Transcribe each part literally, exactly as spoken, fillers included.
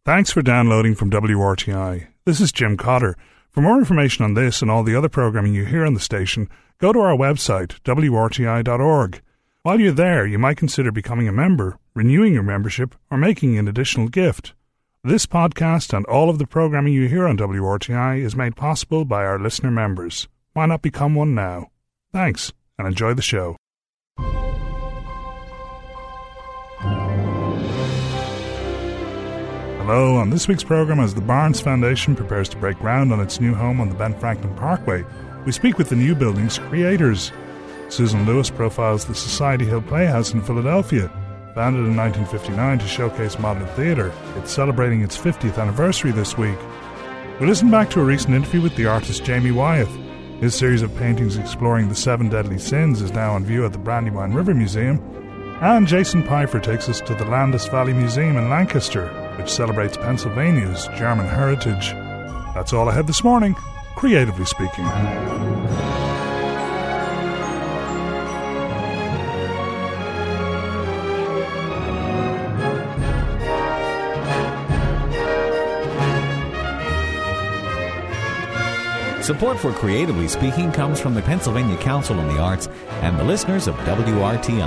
Thanks for downloading from W R T I. This is Jim Cotter. For more information on this and all the other programming you hear on the station, go to our website, w r t i dot org. While you're there, you might consider becoming a member, renewing your membership, or making an additional gift. This podcast and all of the programming you hear on W R T I is made possible by our listener members. Why not become one now? Thanks, and enjoy the show. Hello, on this week's program, as the Barnes Foundation prepares to break ground on its new home on the Ben Franklin Parkway, we speak with the new building's creators. Susan Lewis profiles the Society Hill Playhouse in Philadelphia. Founded in nineteen fifty-nine to showcase modern theatre, it's celebrating its fiftieth anniversary this week. We listen back to a recent interview with the artist Jamie Wyeth. His series of paintings exploring the seven deadly sins is now on view at the Brandywine River Museum. And Jason Pfeiffer takes us to the Landis Valley Museum in Lancaster, which celebrates Pennsylvania's German heritage. That's all ahead this morning, creatively speaking. Support for Creatively Speaking comes from the Pennsylvania Council on the Arts and the listeners of W R T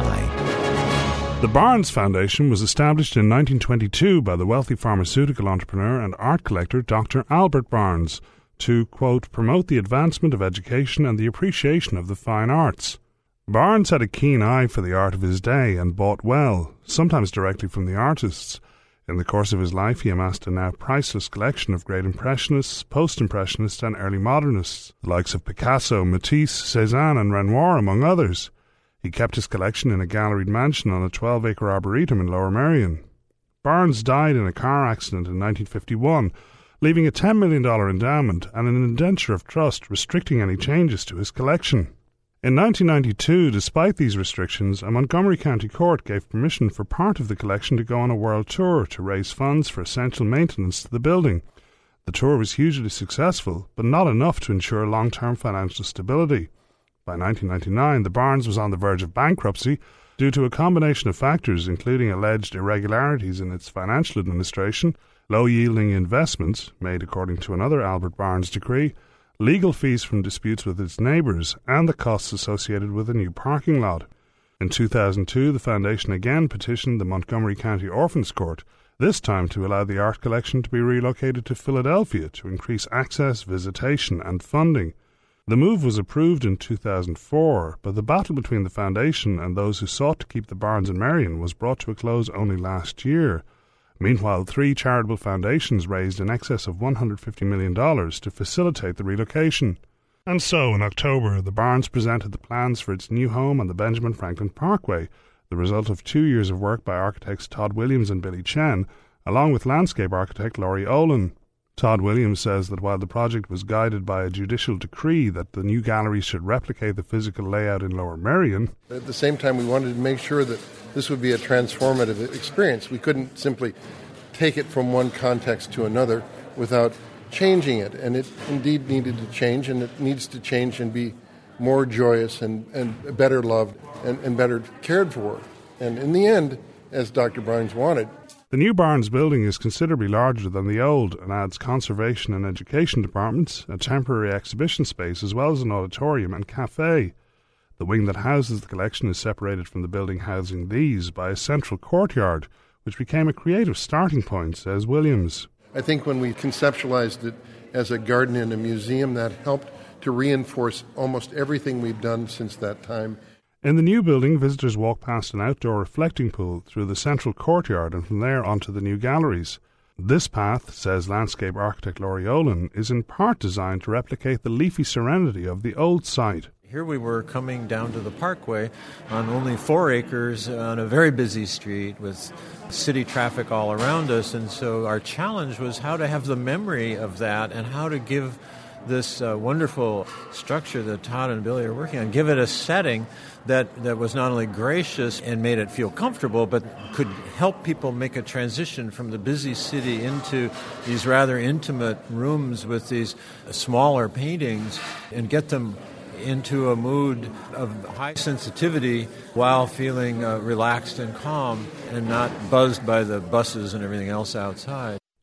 I. The Barnes Foundation was established in nineteen twenty-two by the wealthy pharmaceutical entrepreneur and art collector Doctor Albert Barnes to, quote, promote the advancement of education and the appreciation of the fine arts. Barnes had a keen eye for the art of his day and bought well, sometimes directly from the artists. In the course of his life, he amassed a now priceless collection of great Impressionists, Post-Impressionists and Early Modernists, the likes of Picasso, Matisse, Cézanne and Renoir, among others. He kept his collection in a galleried mansion on a twelve-acre arboretum in Lower Merion. Barnes died in a car accident in nineteen fifty-one, leaving a ten million dollars endowment and an indenture of trust restricting any changes to his collection. In nineteen ninety-two, despite these restrictions, a Montgomery County court gave permission for part of the collection to go on a world tour to raise funds for essential maintenance to the building. The tour was hugely successful, but not enough to ensure long-term financial stability. By nineteen ninety-nine, the Barnes was on the verge of bankruptcy due to a combination of factors, including alleged irregularities in its financial administration, low-yielding investments, made according to another Albert Barnes decree, legal fees from disputes with its neighbours, and the costs associated with a new parking lot. In two thousand two, the Foundation again petitioned the Montgomery County Orphans Court, this time to allow the art collection to be relocated to Philadelphia to increase access, visitation, and funding. The move was approved in two thousand four, but the battle between the Foundation and those who sought to keep the Barnes in Merion was brought to a close only last year. Meanwhile, three charitable foundations raised in excess of one hundred fifty million dollars to facilitate the relocation. And so, in October, the Barnes presented the plans for its new home on the Benjamin Franklin Parkway, the result of two years of work by architects Todd Williams and Billy Chen, along with landscape architect Laurie Olin. Todd Williams says that while the project was guided by a judicial decree that the new gallery should replicate the physical layout in Lower Merion, at the same time we wanted to make sure that this would be a transformative experience. We couldn't simply take it from one context to another without changing it, and it indeed needed to change, and it needs to change and be more joyous and, and better loved and, and better cared for. And in the end, as Doctor Barnes wanted. The new Barnes building is considerably larger than the old and adds conservation and education departments, a temporary exhibition space, as well as an auditorium and cafe. The wing that houses the collection is separated from the building housing these by a central courtyard, which became a creative starting point, says Williams. I think when we conceptualized it as a garden in a museum, that helped to reinforce almost everything we've done since that time. In the new building, visitors walk past an outdoor reflecting pool through the central courtyard and from there onto the new galleries. This path, says landscape architect Laurie Olin, is in part designed to replicate the leafy serenity of the old site. Here we were coming down to the parkway on only four acres on a very busy street with city traffic all around us, and so our challenge was how to have the memory of that and how to give this uh, wonderful structure that Todd and Billy are working on, give it a setting that, that was not only gracious and made it feel comfortable, but could help people make a transition from the busy city into these rather intimate rooms with these smaller paintings and get them into a mood of high sensitivity while feeling uh, relaxed and calm and not buzzed by the buses and everything else outside.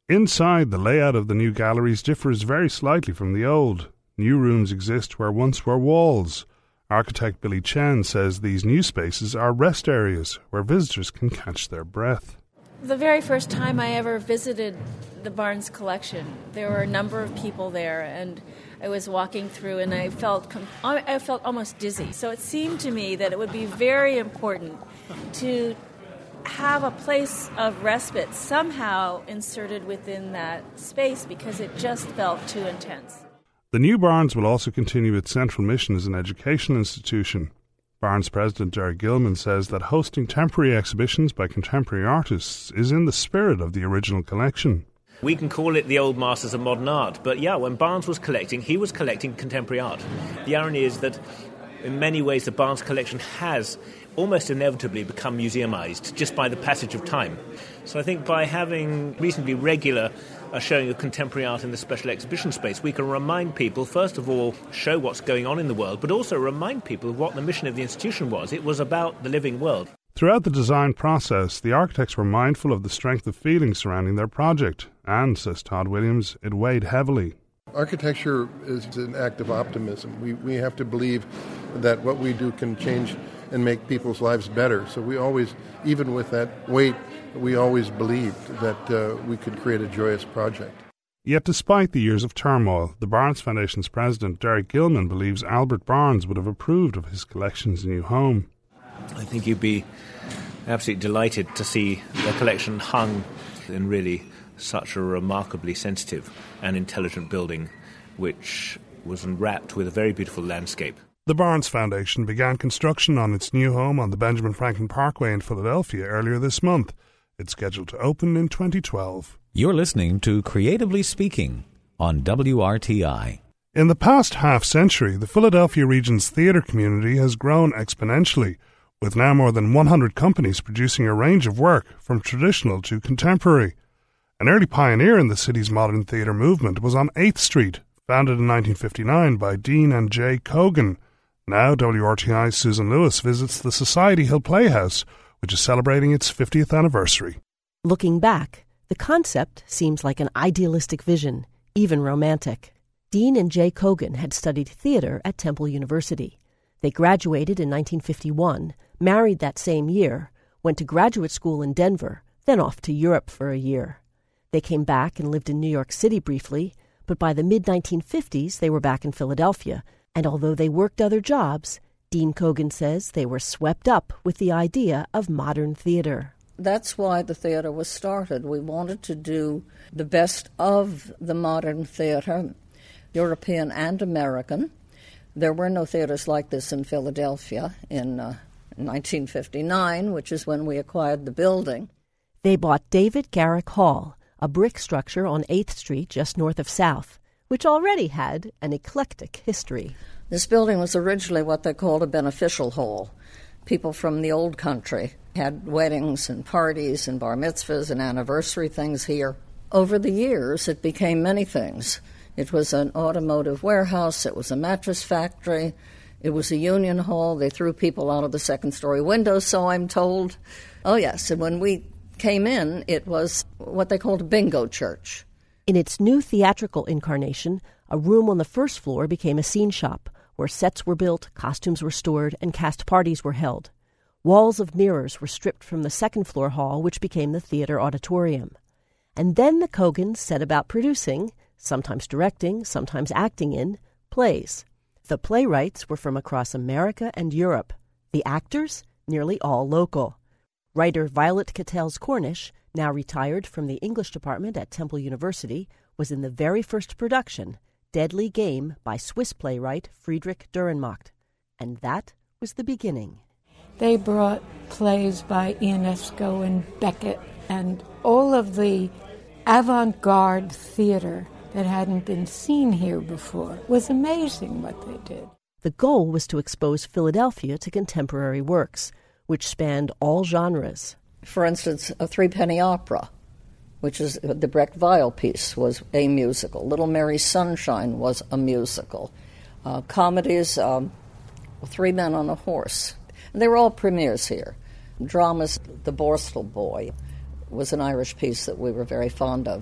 Inside, the layout of the new galleries differs very slightly from the old. New rooms exist where once were walls. Architect Billy Chen says these new spaces are rest areas where visitors can catch their breath. The very first time I ever visited the Barnes collection, there were a number of people there, and I was walking through and I felt I felt almost dizzy. So it seemed to me that it would be very important to have a place of respite somehow inserted within that space because it just felt too intense. The new Barnes will also continue its central mission as an educational institution. Barnes President Derek Gilman says that hosting temporary exhibitions by contemporary artists is in the spirit of the original collection. We can call it the old masters of modern art, but yeah, when Barnes was collecting, he was collecting contemporary art. The irony is that in many ways the Barnes collection has almost inevitably become museumized just by the passage of time. So I think by having reasonably regular uh, showing of contemporary art in the special exhibition space, we can remind people, first of all, show what's going on in the world, but also remind people of what the mission of the institution was. It was about the living world. Throughout the design process, the architects were mindful of the strength of feeling surrounding their project, and, says Todd Williams, it weighed heavily. Architecture is an act of optimism. We we have to believe that what we do can change and make people's lives better. So we always, even with that weight, we always believed that uh, we could create a joyous project. Yet despite the years of turmoil, the Barnes Foundation's president, Derek Gilman, believes Albert Barnes would have approved of his collection's new home. I think you'd be absolutely delighted to see the collection hung in really such a remarkably sensitive and intelligent building, which was enwrapped with a very beautiful landscape. The Barnes Foundation began construction on its new home on the Benjamin Franklin Parkway in Philadelphia earlier this month. It's scheduled to open in twenty twelve. You're listening to Creatively Speaking on W R T I. In the past half-century, the Philadelphia region's theatre community has grown exponentially, with now more than one hundred companies producing a range of work, from traditional to contemporary. An early pioneer in the city's modern theatre movement was on eighth Street, founded in nineteen fifty-nine by Dean and Jay Cogan. Now W R T I's Susan Lewis visits the Society Hill Playhouse, which is celebrating its fiftieth anniversary. Looking back, the concept seems like an idealistic vision, even romantic. Dean and Jay Cogan had studied theatre at Temple University. They graduated in nineteen fifty-one, married that same year, went to graduate school in Denver, then off to Europe for a year. They came back and lived in New York City briefly, but by the mid nineteen fifties they were back in Philadelphia, and although they worked other jobs, Dean Cogan says they were swept up with the idea of modern theater. That's why the theater was started. We wanted to do the best of the modern theater, European and American. There were no theaters like this in Philadelphia in uh, nineteen fifty-nine, which is when we acquired the building. They bought David Garrick Hall, a brick structure on eighth Street just north of South, which already had an eclectic history. This building was originally what they called a beneficial hall. People from the old country had weddings and parties and bar mitzvahs and anniversary things here. Over the years, it became many things. It was an automotive warehouse. It was a mattress factory. It was a union hall. They threw people out of the second-story windows, so I'm told. Oh, yes, and when we came in, it was what they called a bingo church. In its new theatrical incarnation, a room on the first floor became a scene shop, where sets were built, costumes were stored, and cast parties were held. Walls of mirrors were stripped from the second-floor hall, which became the theater auditorium. And then the Cogans set about producing, sometimes directing, sometimes acting in, plays. The playwrights were from across America and Europe. The actors, nearly all local. Writer Violet Cattell's Cornish, now retired from the English department at Temple University, was in the very first production, Deadly Game, by Swiss playwright Friedrich Dürrenmatt. And that was the beginning. They brought plays by Ionesco and Beckett and all of the avant-garde theater that hadn't been seen here before. It was amazing what they did. The goal was to expose Philadelphia to contemporary works, which spanned all genres. For instance, a three-penny opera, which is the Brecht Weil piece, was a musical. Little Mary Sunshine was a musical. Uh, comedies, um, Three Men on a Horse. And they were all premieres here. Dramas, The Borstal Boy was an Irish piece that we were very fond of.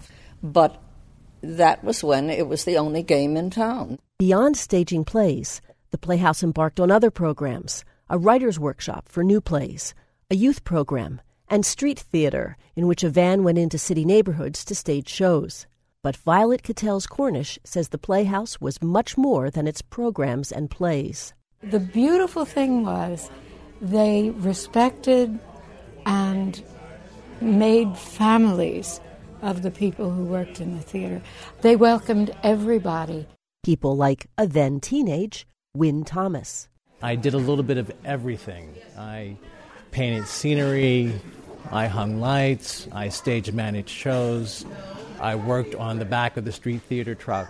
But that was when it was the only game in town. Beyond staging plays, the Playhouse embarked on other programs, a writer's workshop for new plays, a youth program, and street theater, in which a van went into city neighborhoods to stage shows. But Violet Cattell's Cornish says the Playhouse was much more than its programs and plays. The beautiful thing was they respected and made families of the people who worked in the theater. They welcomed everybody. People like a then teenage Wynne Thomas. I did a little bit of everything. I painted scenery, I hung lights, I stage managed shows, I worked on the back of the street theater truck,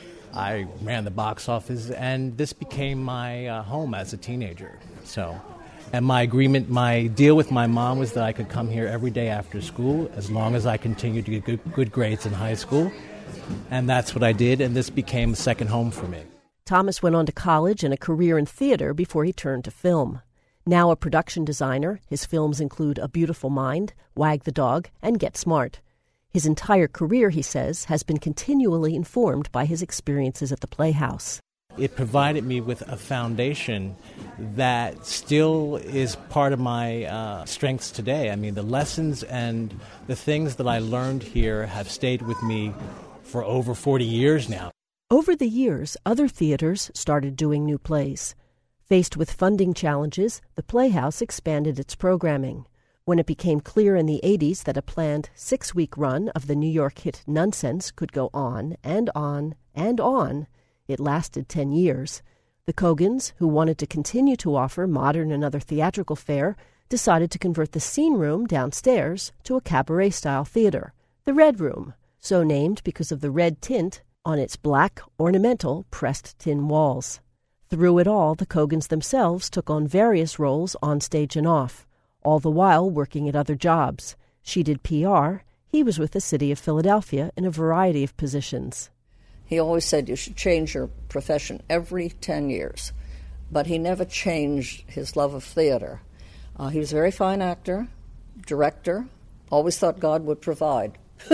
I ran the box office, and this became my uh, home as a teenager. So, and my agreement, my deal with my mom was that I could come here every day after school as long as I continued to get good, good grades in high school. And that's what I did, and this became a second home for me. Thomas went on to college and a career in theater before he turned to film. Now a production designer, his films include A Beautiful Mind, Wag the Dog, and Get Smart. His entire career, he says, has been continually informed by his experiences at the Playhouse. It provided me with a foundation that still is part of my uh, strengths today. I mean, the lessons and the things that I learned here have stayed with me for over forty years now. Over the years, other theaters started doing new plays. Faced with funding challenges, the Playhouse expanded its programming. When it became clear in the eighties that a planned six-week run of the New York hit Nonsense could go on and on and on, it lasted ten years. The Cogans, who wanted to continue to offer modern and other theatrical fare, decided to convert the scene room downstairs to a cabaret-style theater, the Red Room, so named because of the red tint on its black, ornamental, pressed tin walls. Through it all, the Cogans themselves took on various roles on stage and off, all the while working at other jobs. She did P R. He was with the city of Philadelphia in a variety of positions. He always said you should change your profession every ten years, but he never changed his love of theater. Uh, he was a very fine actor, director, always thought God would provide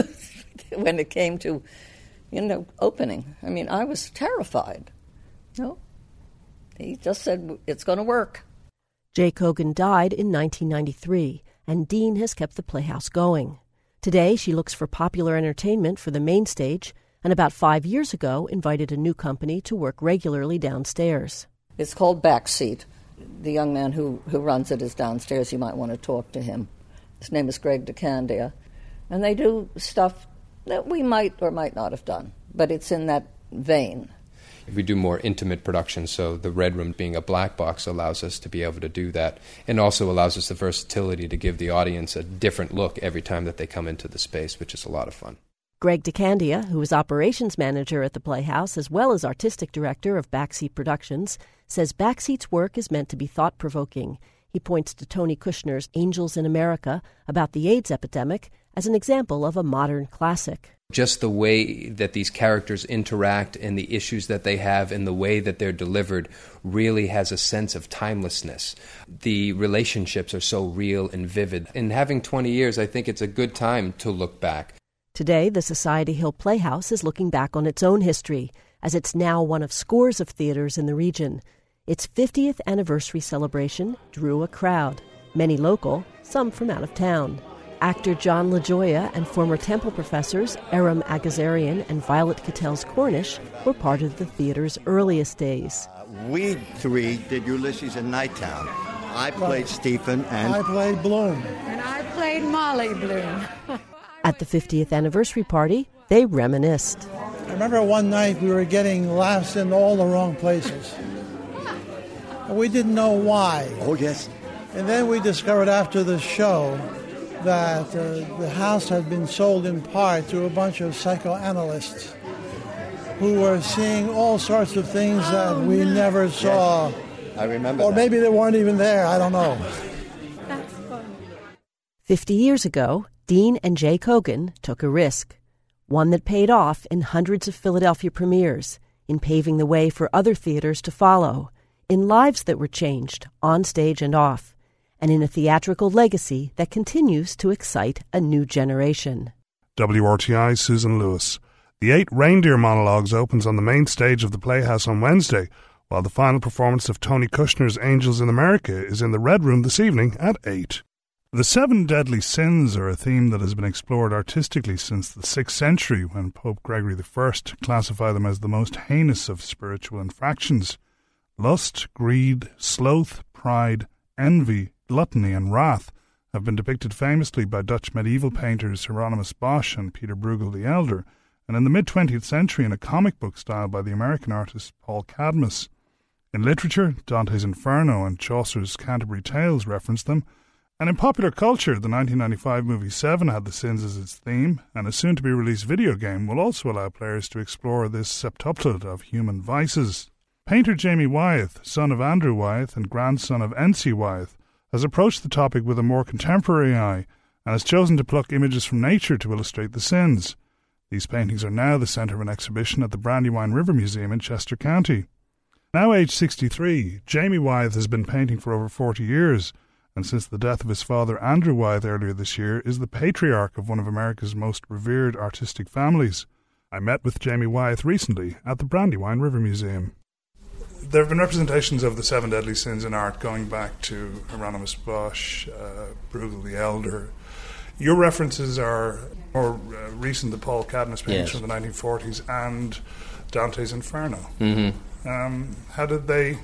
when it came to, you know, opening. I mean, I was terrified. No, he just said, it's going to work. Jay Cogan died in nineteen ninety-three, and Dean has kept the Playhouse going. Today, she looks for popular entertainment for the main stage, and about five years ago invited a new company to work regularly downstairs. It's called Backseat. The young man who, who runs it is downstairs. You might want to talk to him. His name is Greg DeCandia. And they do stuff that we might or might not have done, but it's in that vein. We do more intimate productions, so the Red Room being a black box allows us to be able to do that, and also allows us the versatility to give the audience a different look every time that they come into the space, which is a lot of fun. Greg DeCandia, who is operations manager at the Playhouse as well as artistic director of Backseat Productions, says Backseat's work is meant to be thought-provoking. He points to Tony Kushner's Angels in America about the AIDS epidemic as an example of a modern classic. Just the way that these characters interact and the issues that they have and the way that they're delivered really has a sense of timelessness. The relationships are so real and vivid. In having twenty years, I think it's a good time to look back. Today, the Society Hill Playhouse is looking back on its own history, as it's now one of scores of theaters in the region. Its fiftieth anniversary celebration drew a crowd, many local, some from out of town. Actor John LaJoya and former Temple professors Aram Agazarian and Violet Cattell's Cornish were part of the theater's earliest days. Uh, we three did Ulysses in Nighttown. I played Stephen and... I played Bloom. And I played Molly Bloom. At the fiftieth anniversary party, they reminisced. I remember one night we were getting laughs in all the wrong places. And we didn't know why. Oh, yes. And then we discovered after the show that uh, the house had been sold in part to a bunch of psychoanalysts who were seeing all sorts of things that we never saw. Yes. I remember Or that. maybe they weren't even there, I don't know. That's fun. Fifty years ago, Dean and Jay Cogan took a risk, one that paid off in hundreds of Philadelphia premieres, in paving the way for other theaters to follow, in lives that were changed, on stage and off, and in a theatrical legacy that continues to excite a new generation. W R T I, Susan Lewis. The Eight Reindeer Monologues opens on the main stage of the Playhouse on Wednesday, while the final performance of Tony Kushner's Angels in America is in the Red Room this evening at eight. The seven deadly sins are a theme that has been explored artistically since the sixth century, when Pope Gregory the First classified them as the most heinous of spiritual infractions. Lust, greed, sloth, pride, envy, gluttony and wrath have been depicted famously by Dutch medieval painters Hieronymus Bosch and Peter Bruegel the Elder, and in the mid-twentieth century in a comic book style by the American artist Paul Cadmus. In literature, Dante's Inferno and Chaucer's Canterbury Tales reference them, and in popular culture, the nineteen ninety-five movie Seven had the sins as its theme, and a soon-to-be-released video game will also allow players to explore this septuplet of human vices. Painter Jamie Wyeth, son of Andrew Wyeth and grandson of N C Wyeth, has approached the topic with a more contemporary eye and has chosen to pluck images from nature to illustrate the sins. These paintings are now the centre of an exhibition at the Brandywine River Museum in Chester County. Now aged sixty-three, Jamie Wyeth has been painting for over forty years, and since the death of his father Andrew Wyeth earlier this year, is the patriarch of one of America's most revered artistic families. I met with Jamie Wyeth recently at the Brandywine River Museum. There have been representations of the seven deadly sins in art going back to Hieronymus Bosch, uh, Bruegel the Elder. Your references are more uh, recent, the Paul Cadmus paintings yes. from the nineteen forties and Dante's Inferno. Mm-hmm. Um, how did they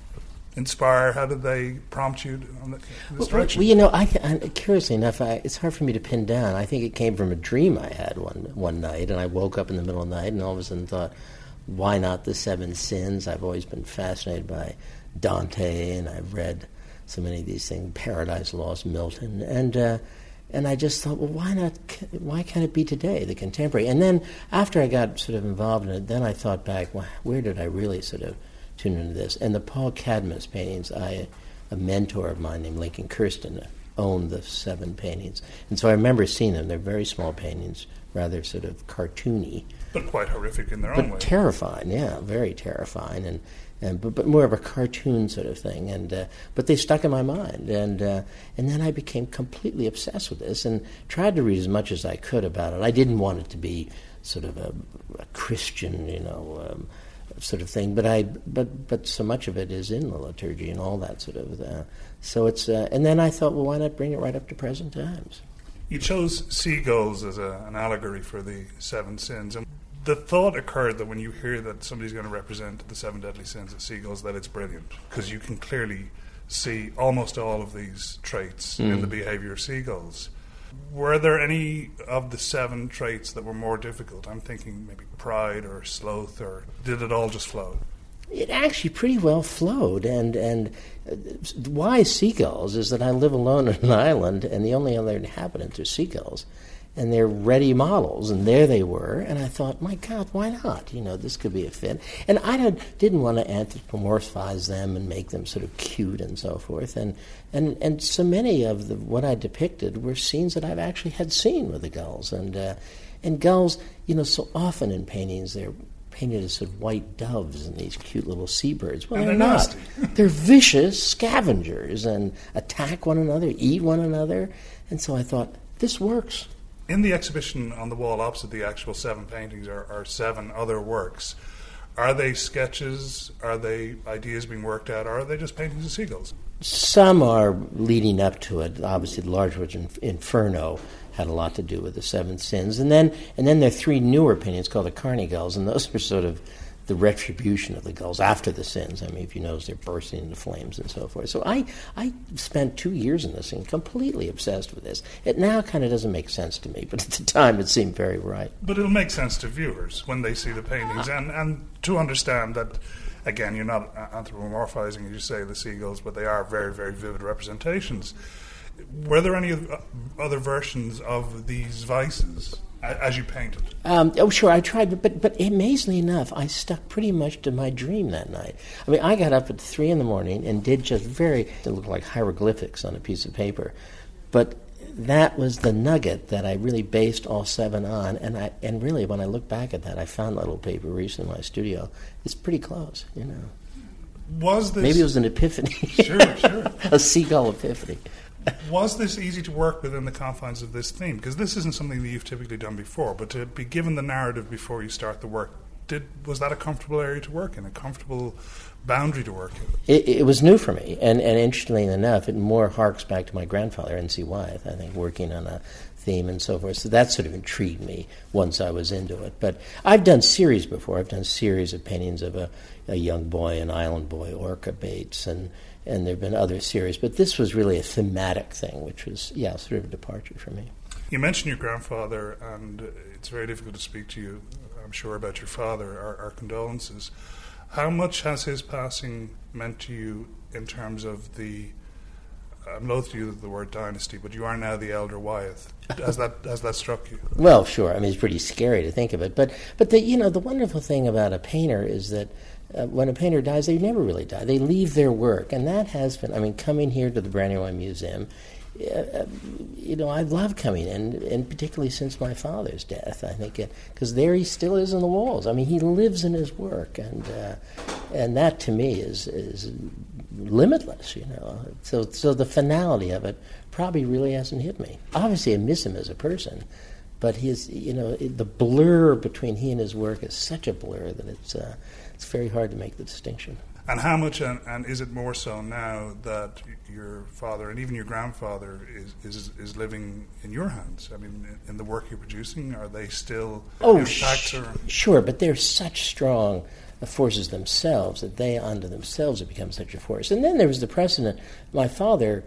inspire? How did they prompt you on this well, direction? Well, you know, I, I, curiously enough, I, it's hard for me to pin down. I think it came from a dream I had one one night, and I woke up in the middle of the night and all of a sudden thought, why not the seven sins? I've always been fascinated by Dante, and I've read so many of these things, Paradise Lost, Milton, and uh, and I just thought, well, why not? Why can't it be today, the contemporary? And then after I got sort of involved in it, then I thought back, well, where did I really sort of tune into this? And the Paul Cadmus paintings, I a mentor of mine named Lincoln Kirsten owned the seven paintings, and so I remember seeing them. They're very small paintings, rather sort of cartoony. But quite horrific in their but own way. Terrifying, yeah, very terrifying, and, and but, but more of a cartoon sort of thing. And uh, but they stuck in my mind, and uh, and then I became completely obsessed with this, and tried to read as much as I could about it. I didn't want it to be sort of a, a Christian, you know, um, sort of thing. But I, but but so much of it is in the liturgy and all that sort of. Uh, so it's, uh, and then I thought, well, why not bring it right up to present times? You chose seagulls as a, an allegory for the seven sins, and the thought occurred that when you hear that somebody's going to represent the seven deadly sins as seagulls, that it's brilliant, because you can clearly see almost all of these traits mm. in the behaviour of seagulls. Were there any of the seven traits that were more difficult? I'm thinking maybe pride or sloth, or did it all just flow? It actually pretty well flowed, and and uh, why seagulls is that I live alone on an island, and the only other inhabitants are seagulls, and they're ready models, and there they were, and I thought, my God, why not? You know, this could be a fit. And I did, didn't want to anthropomorphize them and make them sort of cute and so forth, and and, and so many of the, what I depicted were scenes that I've actually had seen with the gulls, and uh, and gulls, you know, so often in paintings they're painted as sort of white doves and these cute little seabirds. Well, and they're, they're not. Nasty. They're vicious scavengers and attack one another, eat one another. And so I thought, this works. In the exhibition on the wall opposite the actual seven paintings are, are seven other works. Are they sketches? Are they ideas being worked out? Or are they just paintings of seagulls? Some are leading up to it. Obviously, the large one, Inferno, had a lot to do with the seven sins. And then and then there are three newer paintings called the Carney Gulls, and those are sort of the retribution of the gulls after the sins. I mean, if you notice, they're bursting into flames and so forth. So I, I spent two years in this and completely obsessed with this. It now kind of doesn't make sense to me, but at the time it seemed very right. But it'll make sense to viewers when they see the paintings, and, and to understand that, again, you're not anthropomorphizing, as you say, the seagulls, but they are very, very vivid representations. Were there any other versions of these vices as you painted? Um, oh, sure, I tried, but but amazingly enough, I stuck pretty much to my dream that night. I mean, I got up at three in the morning and did just very, it looked like hieroglyphics on a piece of paper, but that was the nugget that I really based all seven on, and I and really, when I look back at that, I found that little paper recently in my studio. It's pretty close, you know. Was this... Maybe it was an epiphany. Sure, sure. A seagull epiphany. Was this easy to work within the confines of this theme? Because this isn't something that you've typically done before, but to be given the narrative before you start the work, did was that a comfortable area to work in, a comfortable boundary to work in? It, it was new for me, and, and interestingly enough, it more harks back to my grandfather, N C Wyeth, I think, working on a theme and so forth. So that sort of intrigued me once I was into it. But I've done series before. I've done series of paintings of a, a young boy, an island boy, Orca Bates, and, and there have been other series. But this was really a thematic thing, which was, yeah, sort of a departure for me. You mentioned your grandfather, and it's very difficult to speak to you, I'm sure, about your father. Our, our condolences. How much has his passing meant to you in terms of the, I'm loath to use the word dynasty, but you are now the elder Wyeth. Has that has that struck you? Well, sure. I mean, it's pretty scary to think of it. But but the you know the wonderful thing about a painter is that uh, when a painter dies, they never really die. They leave their work, and that has been. I mean, coming here to the Brandywine Museum, uh, you know, I love coming in, and particularly since my father's death, I think, because there he still is in the walls. I mean, he lives in his work, and uh, and that to me is is limitless, you know. So so the finality of it probably really hasn't hit me. Obviously, I miss him as a person, but his, you know, it, the blur between he and his work is such a blur that it's uh, it's very hard to make the distinction. And how much, and, and is it more so now that your father and even your grandfather is, is is living in your hands? I mean, in the work you're producing, are they still oh, impact? Sh- or? Sure, but they're such strong forces themselves that they unto themselves have become such a force. And then there was the precedent. My father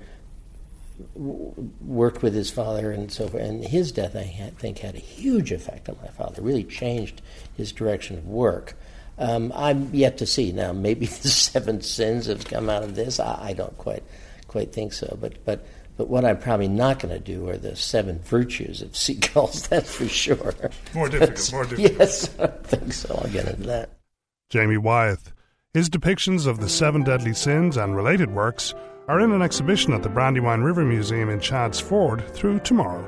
w- worked with his father and so forth, and his death, I ha- think, had a huge effect on my father, really changed his direction of work. Um, I'm yet to see. Now, maybe the seven sins have come out of this. I, I don't quite quite think so. But but but what I'm probably not going to do are the seven virtues of seagulls, that's for sure. More difficult, more difficult. Yes, I don't think so. I'll get into that. Jamie Wyeth. His depictions of the seven deadly sins and related works are in an exhibition at the Brandywine River Museum in Chadds Ford through tomorrow.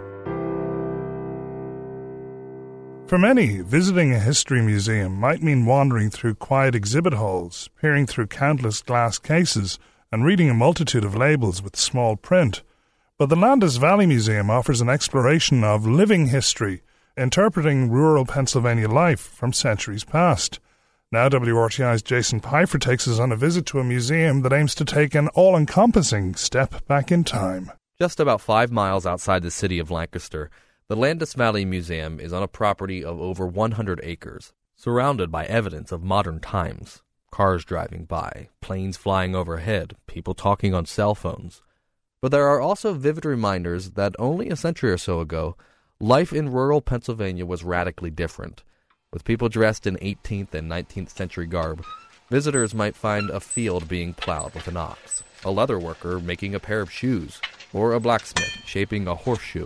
For many, visiting a history museum might mean wandering through quiet exhibit halls, peering through countless glass cases, and reading a multitude of labels with small print. But the Landis Valley Museum offers an exploration of living history, interpreting rural Pennsylvania life from centuries past. Now W R T I's Jason Pfeiffer takes us on a visit to a museum that aims to take an all-encompassing step back in time. Just about five miles outside the city of Lancaster, the Landis Valley Museum is on a property of over one hundred acres, surrounded by evidence of modern times. Cars driving by, planes flying overhead, people talking on cell phones. But there are also vivid reminders that only a century or so ago, life in rural Pennsylvania was radically different. With people dressed in eighteenth and nineteenth century garb, visitors might find a field being plowed with an ox, a leather worker making a pair of shoes, or a blacksmith shaping a horseshoe.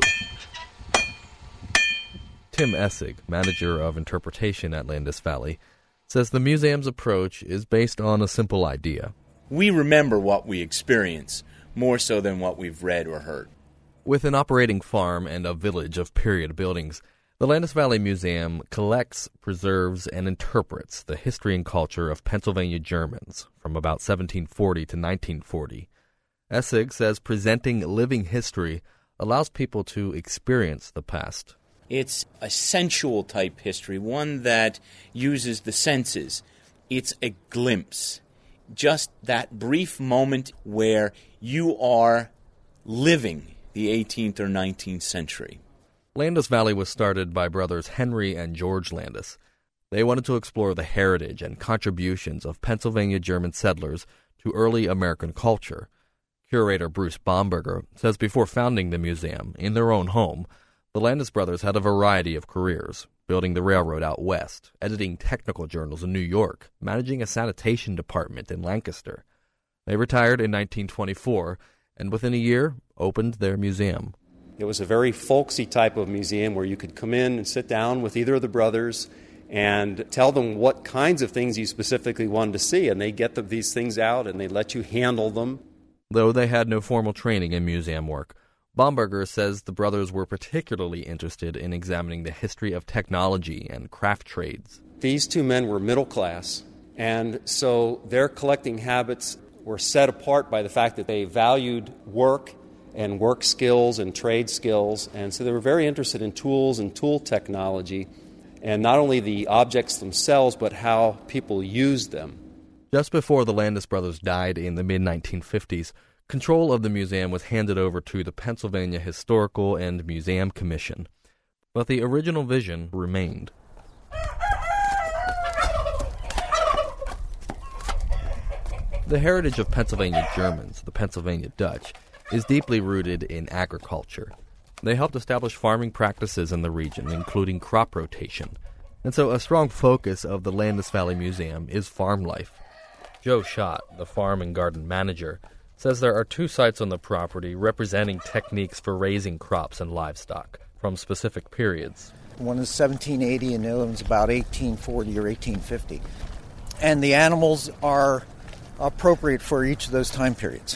Tim Essig, manager of interpretation at Landis Valley, says the museum's approach is based on a simple idea. We remember what we experience, more so than what we've read or heard. With an operating farm and a village of period buildings, the Landis Valley Museum collects, preserves, and interprets the history and culture of Pennsylvania Germans from about seventeen forty to nineteen forty. Essig says presenting living history allows people to experience the past. It's a sensual type history, one that uses the senses. It's a glimpse, just that brief moment where you are living the eighteenth or nineteenth century. Landis Valley was started by brothers Henry and George Landis. They wanted to explore the heritage and contributions of Pennsylvania German settlers to early American culture. Curator Bruce Bomberger says before founding the museum in their own home, the Landis brothers had a variety of careers, building the railroad out west, editing technical journals in New York, managing a sanitation department in Lancaster. They retired in nineteen twenty-four, and within a year, opened their museum. It was a very folksy type of museum where you could come in and sit down with either of the brothers and tell them what kinds of things you specifically wanted to see, and they get the, these things out and they let you handle them. Though they had no formal training in museum work, Bomberger says the brothers were particularly interested in examining the history of technology and craft trades. These two men were middle class, and so their collecting habits were set apart by the fact that they valued work and work skills and trade skills. And so they were very interested in tools and tool technology, and not only the objects themselves, but how people used them. Just before the Landis brothers died in the mid nineteen fifties, control of the museum was handed over to the Pennsylvania Historical and Museum Commission. But the original vision remained. The heritage of Pennsylvania Germans, the Pennsylvania Dutch, is deeply rooted in agriculture. They helped establish farming practices in the region, including crop rotation. And so a strong focus of the Landis Valley Museum is farm life. Joe Schott, the farm and garden manager, says there are two sites on the property representing techniques for raising crops and livestock from specific periods. One is seventeen eighty and the other one's about eighteen forty or eighteen fifty. And the animals are appropriate for each of those time periods.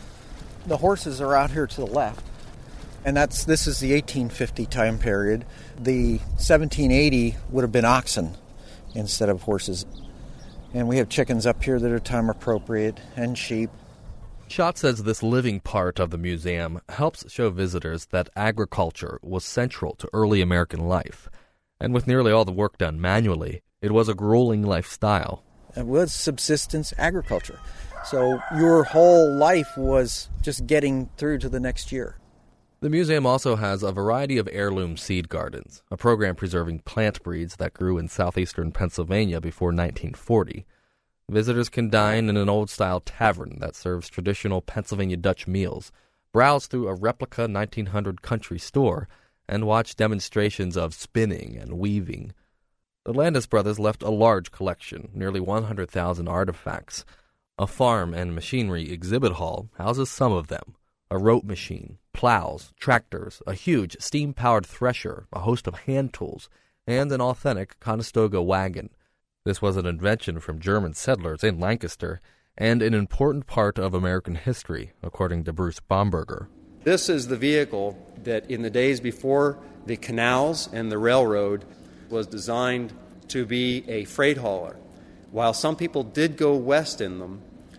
The horses are out here to the left, and that's this is the eighteen fifty time period. The seventeen eighty would have been oxen instead of horses. And we have chickens up here that are time appropriate, and sheep. Schott says this living part of the museum helps show visitors that agriculture was central to early American life. And with nearly all the work done manually, it was a grueling lifestyle. It was subsistence agriculture. So your whole life was just getting through to the next year. The museum also has a variety of heirloom seed gardens, a program preserving plant breeds that grew in southeastern Pennsylvania before nineteen forty. Visitors can dine in an old-style tavern that serves traditional Pennsylvania Dutch meals, browse through a replica nineteen hundred country store, and watch demonstrations of spinning and weaving. The Landis brothers left a large collection, nearly one hundred thousand artifacts. A farm and machinery exhibit hall houses some of them. A rope machine, plows, tractors, a huge steam-powered thresher, a host of hand tools, and an authentic Conestoga wagon. This was an invention from German settlers in Lancaster and an important part of American history, according to Bruce Bomberger. This is the vehicle that in the days before the canals and the railroad was designed to be a freight hauler. While some people did go west in them,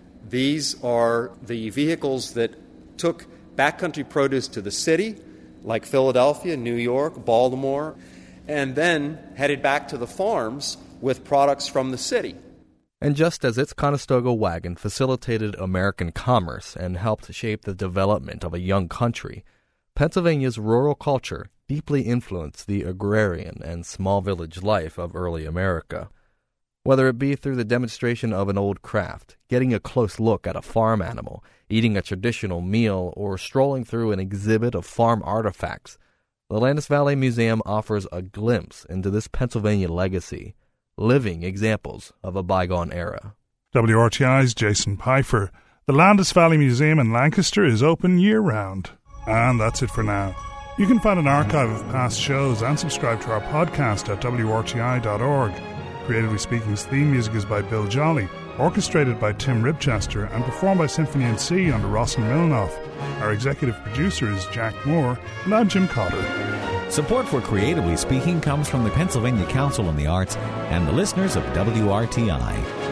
these are the vehicles that took backcountry produce to the city, like Philadelphia, New York, Baltimore, and then headed back to the farms with products from the city. And just as its Conestoga wagon facilitated American commerce and helped shape the development of a young country, Pennsylvania's rural culture deeply influenced the agrarian and small village life of early America. Whether it be through the demonstration of an old craft, getting a close look at a farm animal, eating a traditional meal, or strolling through an exhibit of farm artifacts, the Landis Valley Museum offers a glimpse into this Pennsylvania legacy, living examples of a bygone era. W R T I's Jason Pfeiffer. The Landis Valley Museum in Lancaster is open year-round. And that's it for now. You can find an archive of past shows and subscribe to our podcast at W R T I dot org. Creatively Speaking's theme music is by Bill Jolly, orchestrated by Tim Ribchester, and performed by Symphony and C under Rossin Milnoff. Our executive producer is Jack Moore, and I'm Jim Cotter. Support for Creatively Speaking comes from the Pennsylvania Council on the Arts and the listeners of W R T I.